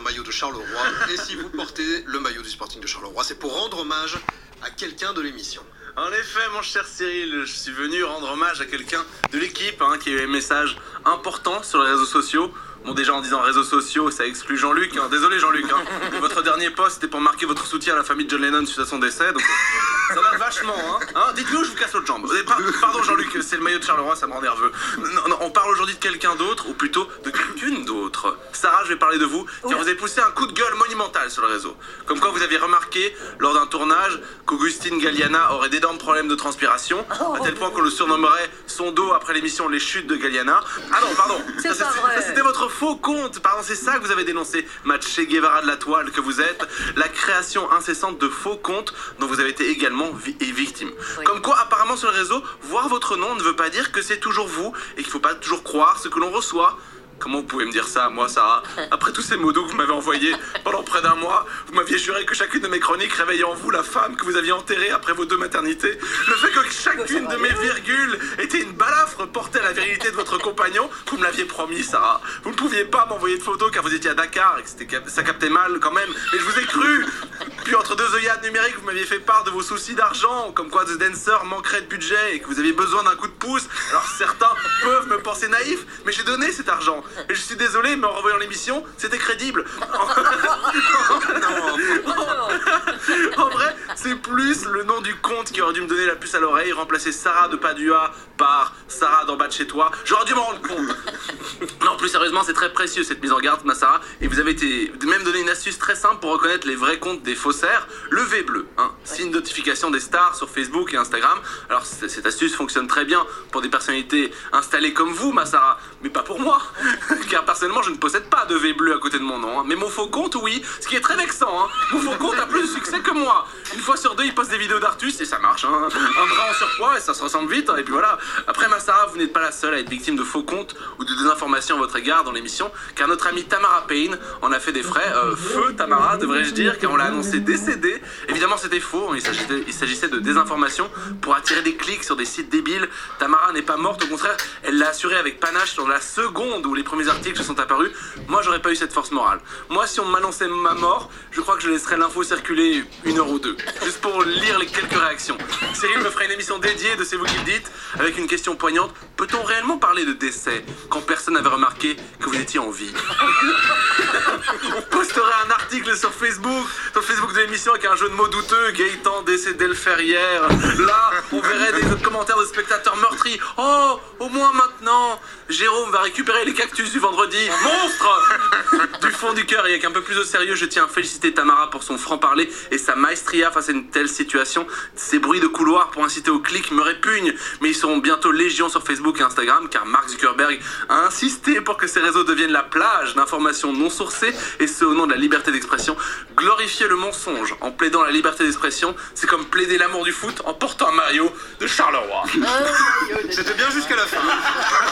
maillot de Charleroi. Et si vous portez le maillot du Sporting de Charleroi, c'est pour rendre hommage à quelqu'un de l'émission. En effet, mon cher Cyril, je suis venu rendre hommage à quelqu'un de l'équipe qui a eu un message important sur les réseaux sociaux. Bon, déjà en disant réseaux sociaux, ça exclut Jean-Luc. Désolé Jean-Luc. Votre dernier post c'était pour marquer votre soutien à la famille de John Lennon suite à son décès. Donc ça va vachement. Dites-nous, je vous casse l'autre jambe. Pardon Jean-Luc, c'est le maillot de Charleroi, ça me rend nerveux. Non, on parle aujourd'hui de quelqu'un d'autre, ou plutôt de quelqu'une d'autre. Sarah, je vais parler de vous, car vous avez poussé un coup de gueule monumental sur le réseau. Comme quoi vous aviez remarqué, lors d'un tournage, qu'Augustine Galliana aurait d'énormes problèmes de transpiration, à tel point qu'on le surnommerait son dos après l'émission Les Chutes de Galliana. Ah non, pardon, ça, c'était votre faux compte, pardon, c'est ça que vous avez dénoncé, Che Guevara de la toile que vous êtes, la création incessante de faux comptes dont vous avez été également victime. Oui. Comme quoi, apparemment sur le réseau, voir votre nom ne veut pas dire que c'est toujours vous et qu'il ne faut pas toujours croire ce que l'on reçoit. Comment vous pouvez me dire ça, moi, Sarah? Après tous ces mots doux que vous m'avez envoyés pendant près d'un mois, vous m'aviez juré que chacune de mes chroniques réveillait en vous la femme que vous aviez enterrée après vos 2 maternités. Le fait que chacune de mes virgules était une balafre portée à la virilité de votre compagnon, vous me l'aviez promis, Sarah. Vous ne pouviez pas m'envoyer de photos car vous étiez à Dakar et que ça captait mal quand même, mais je vous ai cru. Puis entre 2 œillades numériques, vous m'aviez fait part de vos soucis d'argent, comme quoi The Dancer manquerait de budget et que vous aviez besoin d'un coup de pouce. Alors certains peuvent me penser naïf, mais j'ai donné cet argent. Et je suis désolé, mais en revoyant l'émission, c'était crédible. En vrai, c'est plus le nom du compte qui aurait dû me donner la puce à l'oreille, remplacer Sarah de Padua par Sarah d'en bas de chez toi. J'aurais dû m'en rendre compte. Non, plus sérieusement, c'est très précieux cette mise en garde, ma Sarah. Et vous avez même donné une astuce très simple pour reconnaître les vrais comptes des faussaires. Le V bleu, signe de notification des stars sur Facebook et Instagram. Alors cette astuce fonctionne très bien pour des personnalités installées comme vous, ma Sarah, mais pas pour moi. Car personnellement, je ne possède pas de V bleu à côté de mon nom. Mais mon faux compte, oui. Ce qui est très vexant. Mon faux compte a plus de succès que moi. Une fois sur 2, il poste des vidéos d'Artus et ça marche. Un bras en surpoids et ça se ressemble vite. Et puis voilà. Après, ma Sarah, vous n'êtes pas la seule à être victime de faux comptes ou de désinformation à votre égard dans l'émission. Car notre amie Tamara Payne en a fait des frais. Feu Tamara, devrais-je dire, car on l'a annoncé décédée. Évidemment, c'était faux. Il s'agissait de désinformation pour attirer des clics sur des sites débiles. Tamara n'est pas morte. Au contraire, elle l'a assuré avec panache sur la seconde où les premiers articles sont apparus. Moi, j'aurais pas eu cette force morale. Moi, si on m'annonçait ma mort, je crois que je laisserais l'info circuler 1 heure ou 2, juste pour lire les quelques réactions. Cyril me ferait une émission dédiée de C'est vous qui le dites, avec une question poignante. Peut-on réellement parler de décès quand personne n'avait remarqué que vous étiez en vie? On posterait un article sur le Facebook de l'émission avec un jeu de mots douteux, Gaëtan décédé le faire hier. Là, on verrait des commentaires de spectateurs meurtris. Oh, au moins maintenant, Jérôme va récupérer les cactus du vendredi. Monstre! Du fond du cœur et avec un peu plus de sérieux, je tiens à féliciter Tamara pour son franc-parler et sa maestria face à une telle situation. Ces bruits de couloir pour inciter au clic me répugnent, mais ils seront bientôt légion sur Facebook et Instagram car Mark Zuckerberg a insisté pour que ces réseaux deviennent la plage d'informations non sourcées et ce au nom de la liberté d'expression. Glorifier le mensonge en plaidant la liberté d'expression, c'est comme plaider l'amour du foot en portant un maillot de Charleroi. C'était bien jusqu'à la fin.